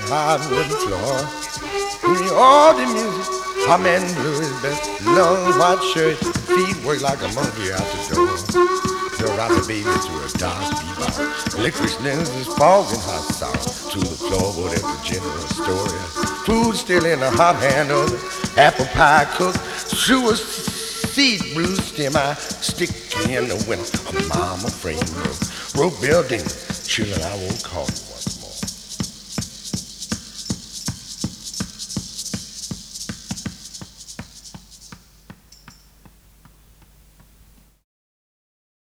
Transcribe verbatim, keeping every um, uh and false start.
hard wooden floor. Hear all the music, hum and blew his best. Long white shirt, feet work like a monkey out the door. They'll rock the baby to a dark bebop. Licorice lenses, fog and hot sauce. To the floorboard at the general store. Food still in the hot hand of the apple pie cook. Through a seed blue stem, I stick in the winter. A mama frame of broke building. Children, I won't call you one.